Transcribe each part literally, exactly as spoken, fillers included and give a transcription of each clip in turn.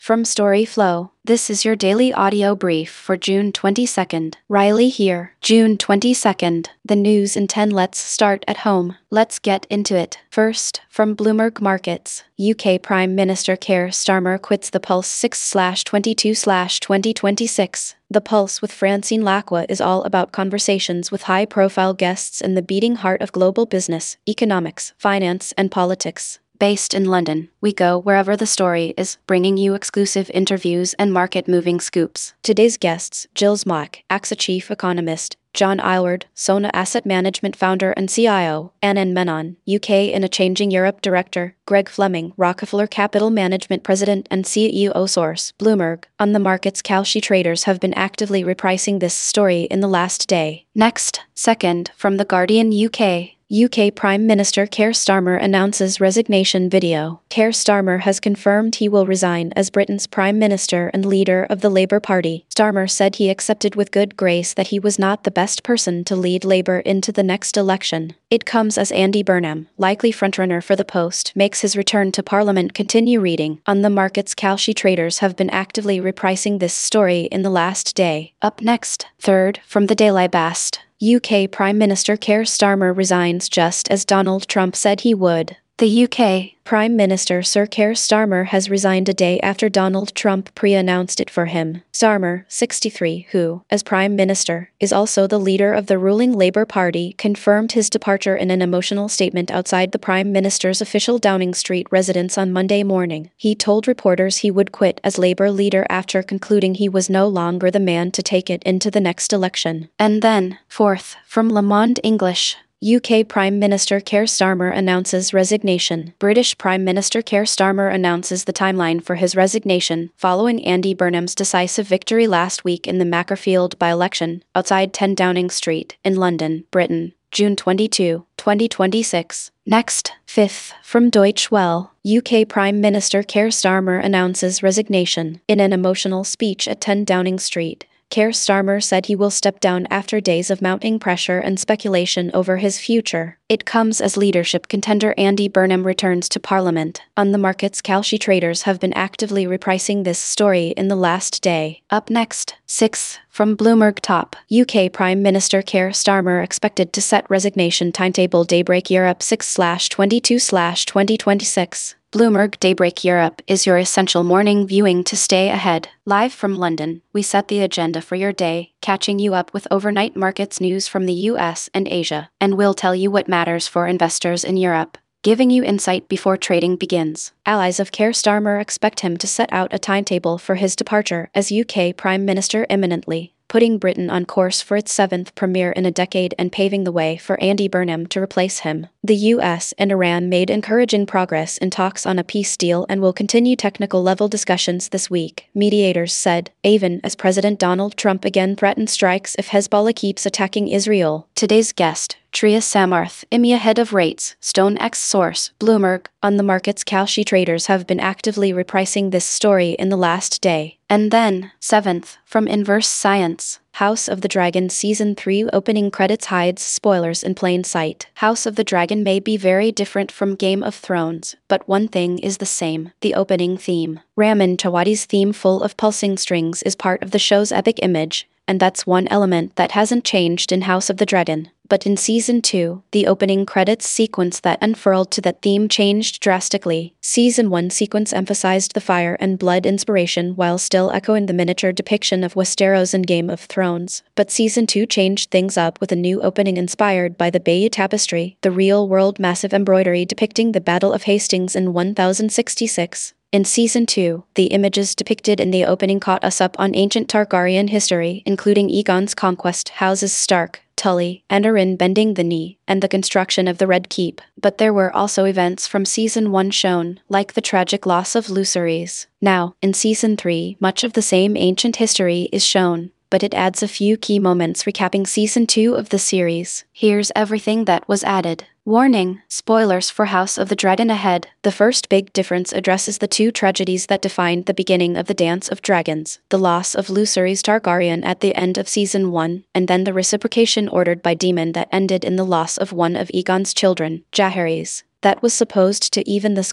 From StoryFlow, this is your daily audio brief for June twenty-second. Riley here. June twenty-second. The news in ten. Let's start at home. Let's get into it. First, from Bloomberg Markets, U K Prime Minister Keir Starmer quits the Pulse six twenty-two twenty twenty-six. The Pulse with Francine Lacqua is all about conversations with high-profile guests in the beating heart of global business, economics, finance, and politics. Based in London, we go wherever the story is, bringing you exclusive interviews and market-moving scoops. Today's guests: Jill Zmak, A X A chief economist; John Aylward, Sona Asset Management founder and C I O; Anand Menon, U K in a Changing Europe director; Greg Fleming, Rockefeller Capital Management president and C E O. Source: Bloomberg. On the markets, Kalshi traders have been actively repricing this story in the last day. Next, second, from The Guardian U K. U K Prime Minister Keir Starmer announces resignation video. Keir Starmer has confirmed he will resign as Britain's Prime Minister and leader of the Labour Party. Starmer said he accepted with good grace that he was not the best person to lead Labour into the next election. It comes as Andy Burnham, likely frontrunner for the post, makes his return to Parliament. Continue reading. On the markets, Kalshi traders have been actively repricing this story in the last day. Up next, third, from the Daily Bast. U K Prime Minister Keir Starmer resigns just as Donald Trump said he would. The U K Prime Minister Sir Keir Starmer has resigned a day after Donald Trump pre-announced it for him. Starmer, sixty-three, who, as Prime Minister, is also the leader of the ruling Labour Party, confirmed his departure in an emotional statement outside the Prime Minister's official Downing Street residence on Monday morning. He told reporters he would quit as Labour leader after concluding he was no longer the man to take it into the next election. And then, fourth, from Le Monde English. U K Prime Minister Keir Starmer announces resignation. British Prime Minister Keir Starmer announces the timeline for his resignation, following Andy Burnham's decisive victory last week in the Macclesfield by-election, outside ten Downing Street, in London, Britain, June twenty-second, twenty twenty-six. Next, fifth, from Deutsche Welle. U K Prime Minister Keir Starmer announces resignation. In an emotional speech at ten Downing Street, Keir Starmer said he will step down after days of mounting pressure and speculation over his future. It comes as leadership contender Andy Burnham returns to Parliament. On the markets, Kalshi traders have been actively repricing this story in the last day. Up next, sixth, from Bloomberg Top. U K Prime Minister Keir Starmer expected to set resignation timetable. Daybreak Europe six twenty-two twenty twenty-six. Bloomberg Daybreak Europe is your essential morning viewing to stay ahead. Live from London, we set the agenda for your day, catching you up with overnight markets news from the U S and Asia, and we'll tell you what matters for investors in Europe, giving you insight before trading begins. Allies of Keir Starmer expect him to set out a timetable for his departure as U K Prime Minister imminently, putting Britain on course for its seventh premiere in a decade and paving the way for Andy Burnham to replace him. The U S and Iran made encouraging progress in talks on a peace deal and will continue technical-level discussions this week, mediators said, even as President Donald Trump again threatened strikes if Hezbollah keeps attacking Israel. Today's guest, Triya Samarth, I M E A head of rates, StoneX. Source: Bloomberg. On the markets, Kalshi traders have been actively repricing this story in the last day. And then, seventh, from Inverse Science. House of the Dragon Season three opening credits hides spoilers in plain sight. House of the Dragon may be very different from Game of Thrones, but one thing is the same: the opening theme. Ramin Djawadi's theme, full of pulsing strings, is part of the show's epic image, and that's one element that hasn't changed in House of the Dragon. But in Season two, the opening credits sequence that unfurled to that theme changed drastically. Season one sequence emphasized the fire and blood inspiration while still echoing the miniature depiction of Westeros in Game of Thrones. But Season two changed things up with a new opening inspired by the Bayeux Tapestry, the real-world massive embroidery depicting the Battle of Hastings in one thousand sixty-six. In Season two, the images depicted in the opening caught us up on ancient Targaryen history, including Aegon's conquest, houses Stark, Tully, and Arryn bending the knee, and the construction of the Red Keep. But there were also events from Season one shown, like the tragic loss of Lucerys. Now, in Season three, much of the same ancient history is shown, but it adds a few key moments recapping Season two of the series. Here's everything that was added. Warning: spoilers for House of the Dragon ahead. The first big difference addresses the two tragedies that defined the beginning of the Dance of Dragons: the loss of Lucerys Targaryen at the end of Season one, and then the reciprocation ordered by Daemon that ended in the loss of one of Aegon's children, Jaehaerys. That was supposed to even the score,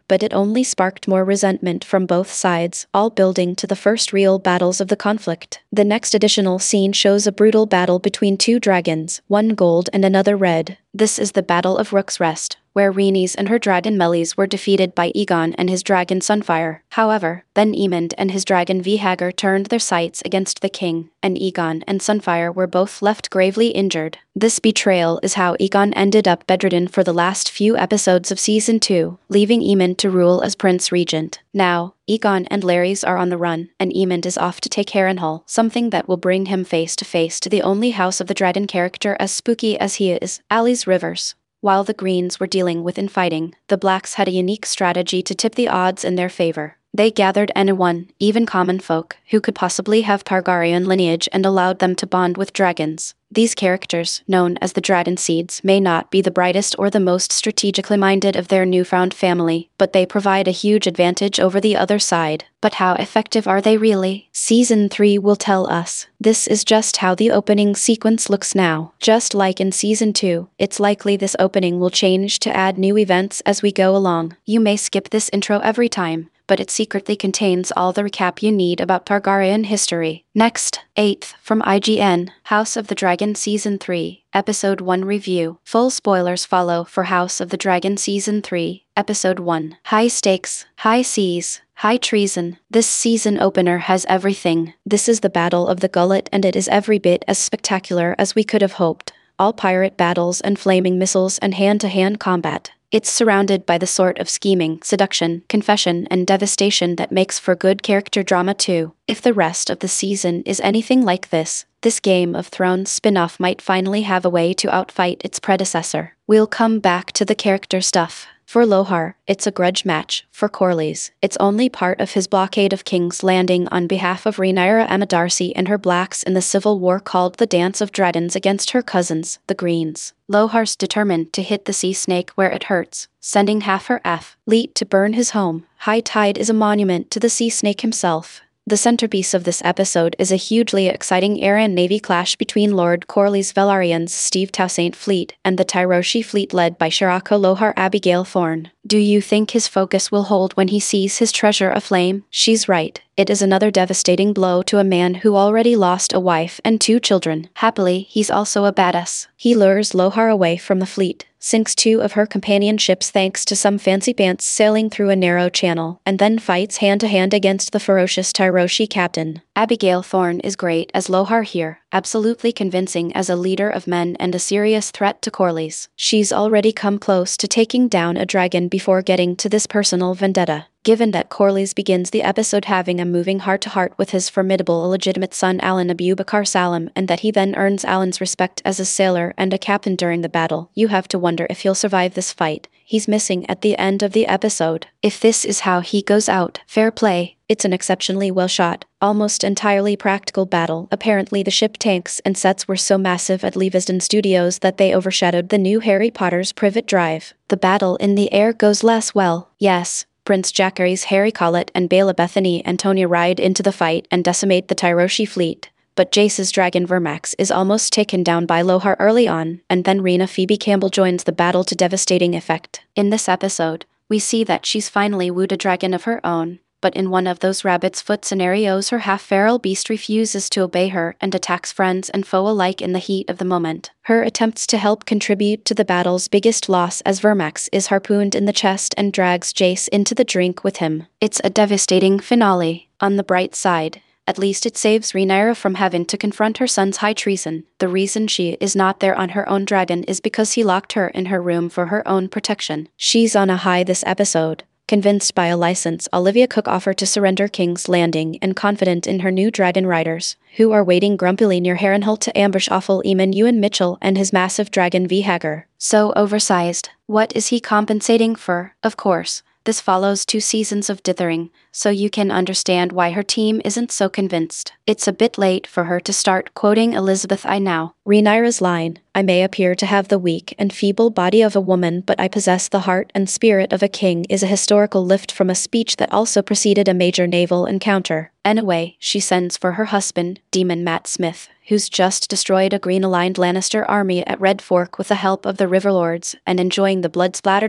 but it only sparked more resentment from both sides, all building to the first real battles of the conflict. The next additional scene shows a brutal battle between two dragons, one gold and another red. This is the Battle of Rook's Rest, where Rhaenys and her dragon Melis were defeated by Aegon and his dragon Sunfire. However, then Aemond and his dragon Vhagar turned their sights against the king, and Aegon and Sunfire were both left gravely injured. This betrayal is how Aegon ended up bedridden for the last few episodes of Season two, leaving Aemond to rule as Prince Regent. Now, Aegon and Larys are on the run, and Aemond is off to take Harrenhal, something that will bring him face to face to the only House of the Dragon character as spooky as he is, Alys Rivers. While the Greens were dealing with infighting, the Blacks had a unique strategy to tip the odds in their favor. They gathered anyone, even common folk, who could possibly have Targaryen lineage and allowed them to bond with dragons. These characters, known as the Dragon Seeds, may not be the brightest or the most strategically minded of their newfound family, but they provide a huge advantage over the other side. But how effective are they really? Season three will tell us. This is just how the opening sequence looks now. Just like in Season two, it's likely this opening will change to add new events as we go along. You may skip this intro every time, but it secretly contains all the recap you need about Targaryen history. Next, eighth, from I G N, House of the Dragon Season three, Episode one Review. Full spoilers follow for House of the Dragon Season three, Episode one. High stakes, high seas, high treason. This season opener has everything. This is the Battle of the Gullet, and it is every bit as spectacular as we could have hoped. All pirate battles and flaming missiles and hand-to-hand combat. It's surrounded by the sort of scheming, seduction, confession, and devastation that makes for good character drama too. If the rest of the season is anything like this, this Game of Thrones spin-off might finally have a way to outfight its predecessor. We'll come back to the character stuff. For Lohar, it's a grudge match. For Corlys, it's only part of his blockade of King's Landing on behalf of Rhaenyra Darcy and her blacks in the civil war called the Dance of Dragons against her cousins, the Greens. Lohar's determined to hit the sea snake where it hurts, sending half her fleet to burn his home. High Tide is a monument to the sea snake himself. The centerpiece of this episode is a hugely exciting air and navy clash between Lord Corlys Velaryon's Steve Toussaint fleet and the Tyroshi fleet led by Shirako Lohar Abigail Thorne. Do you think his focus will hold when he sees his treasure aflame? She's right. It is another devastating blow to a man who already lost a wife and two children. Happily, he's also a badass. He lures Lohar away from the fleet, sinks two of her companion ships thanks to some fancy pants sailing through a narrow channel, and then fights hand-to-hand against the ferocious Tyroshi captain. Abigail Thorne is great as Lohar here, absolutely convincing as a leader of men and a serious threat to Corlys. She's already come close to taking down a dragon before getting to this personal vendetta. Given that Corlys begins the episode having a moving heart-to-heart with his formidable illegitimate son Alan Abubakar Salam, and that he then earns Alan's respect as a sailor and a captain during the battle, you have to wonder if he'll survive this fight. He's missing at the end of the episode. If this is how he goes out, fair play. It's an exceptionally well-shot, almost entirely practical battle. Apparently the ship tanks and sets were so massive at Leavesden Studios that they overshadowed the new Harry Potter's Privet Drive. The battle in the air goes less well. Yes, Prince Jacaerys Harry Collett and Baela Bethany Antonia ride into the fight and decimate the Tyroshi fleet, but Jace's dragon Vermax is almost taken down by Lohar early on, and then Rena Phoebe Campbell joins the battle to devastating effect. In this episode, we see that she's finally wooed a dragon of her own, but in one of those rabbit's foot scenarios her half-feral beast refuses to obey her and attacks friends and foe alike in the heat of the moment. Her attempts to help contribute to the battle's biggest loss as Vermax is harpooned in the chest and drags Jace into the drink with him. It's a devastating finale. On the bright side, at least it saves Rhaenyra from having to confront her son's high treason. The reason she is not there on her own dragon is because he locked her in her room for her own protection. She's on a high this episode. Convinced by a license, Olivia Cook offered to surrender King's Landing and confident in her new dragon riders, who are waiting grumpily near Harrenhal to ambush awful Eamon Ewan Mitchell and his massive dragon Vhagar. So oversized. What is he compensating for? Of course, this follows two seasons of dithering, so you can understand why her team isn't so convinced. It's a bit late for her to start quoting Elizabeth I now. Rhaenyra's line, "I may appear to have the weak and feeble body of a woman, but I possess the heart and spirit of a king," is a historical lift from a speech that also preceded a major naval encounter. Anyway, she sends for her husband, Demon Matt Smith, who's just destroyed a green-aligned Lannister army at Red Fork with the help of the Riverlords and enjoying the blood-splattered look.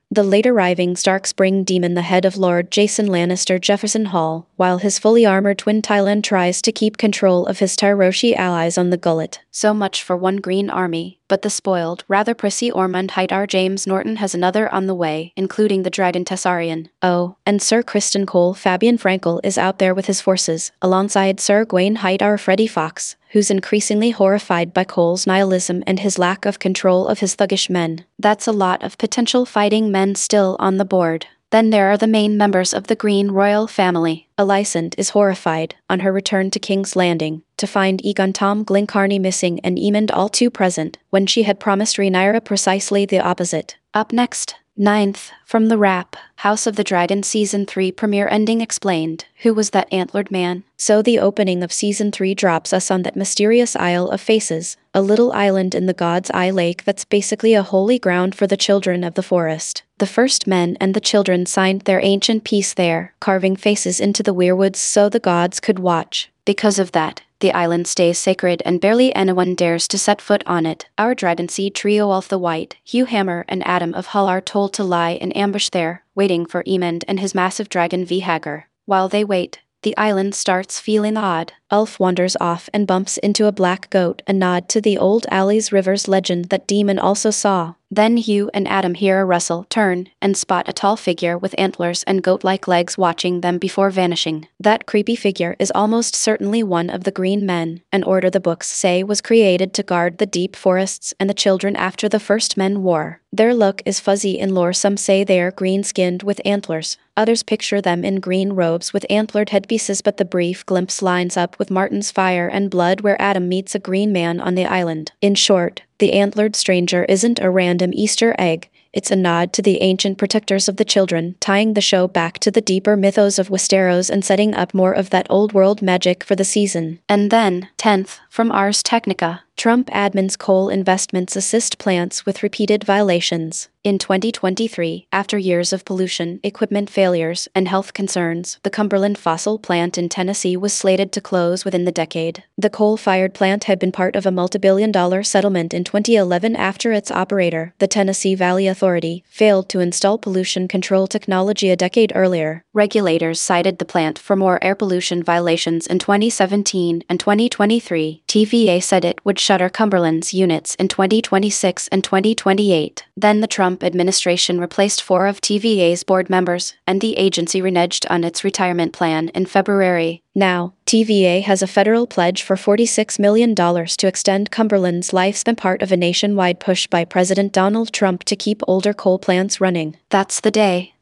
The late arriving Starks bring Daemon the head of Lord Jason Lannister Jefferson Hall, while his fully armored twin Tylan tries to keep control of his Tyroshi allies on the gullet. So much for one green army, but the spoiled, rather prissy Ormond Hightower James Norton has another on the way, including the Dragon Tessarion. Oh, and Sir Criston Cole Fabian Frankel is out there with his forces, alongside Sir Gawain Hightower Freddie Fox, who's increasingly horrified by Cole's nihilism and his lack of control of his thuggish men. That's a lot of potential fighting men still on the board. Then there are the main members of the Green royal family. Alicent is horrified, on her return to King's Landing, to find Aegon Tom Glencairn missing and Aemond all too present, when she had promised Rhaenyra precisely the opposite. Up next, ninth, from the Wrap, House of the Dragon Season three premiere ending explained. Who was that antlered man? So the opening of Season three drops us on that mysterious Isle of Faces, a little island in the God's Eye Lake that's basically a holy ground for the children of the forest. The first men and the children signed their ancient peace there, carving faces into the weirwoods so the gods could watch. Because of that, the island stays sacred and barely anyone dares to set foot on it. Our Dragonseed trio Ulf the White, Hugh Hammer and Adam of Hull are told to lie in ambush there, waiting for Aemond and his massive dragon Vhagar. While they wait, the island starts feeling odd. Ulf wanders off and bumps into a black goat, a nod to the old Ali's Rivers legend that Daemon also saw. Then Hugh and Adam hear a rustle, turn, and spot a tall figure with antlers and goat-like legs watching them before vanishing. That creepy figure is almost certainly one of the Green Men, an order the books say was created to guard the deep forests and the children after the First Men War. Their look is fuzzy in lore. Some say they're green-skinned with antlers. Others picture them in green robes with antlered headpieces, but the brief glimpse lines up with Martin's Fire and Blood, where Adam meets a green man on the island. In short, the antlered stranger isn't a random Easter egg. It's a nod to the ancient protectors of the children, tying the show back to the deeper mythos of Westeros and setting up more of that old-world magic for the season. And then, tenth, from Ars Technica, Trump admins coal investments assist plants with repeated violations. In twenty twenty-three, after years of pollution, equipment failures, and health concerns, the Cumberland fossil plant in Tennessee was slated to close within the decade. The coal-fired plant had been part of a multi-billion dollar settlement in twenty eleven after its operator, the Tennessee Valley Authority, failed to install pollution control technology a decade earlier. Regulators cited the plant for more air pollution violations in twenty seventeen and twenty twenty-three. T V A said it would shutter Cumberland's units in twenty twenty-six and twenty twenty-eight. Then the Trump administration replaced four of T V A's board members, and the agency reneged on its retirement plan in February. Now, T V A has a federal pledge for forty-six million dollars to extend Cumberland's lifespan, part of a nationwide push by President Donald Trump to keep older coal plants running. That's the day.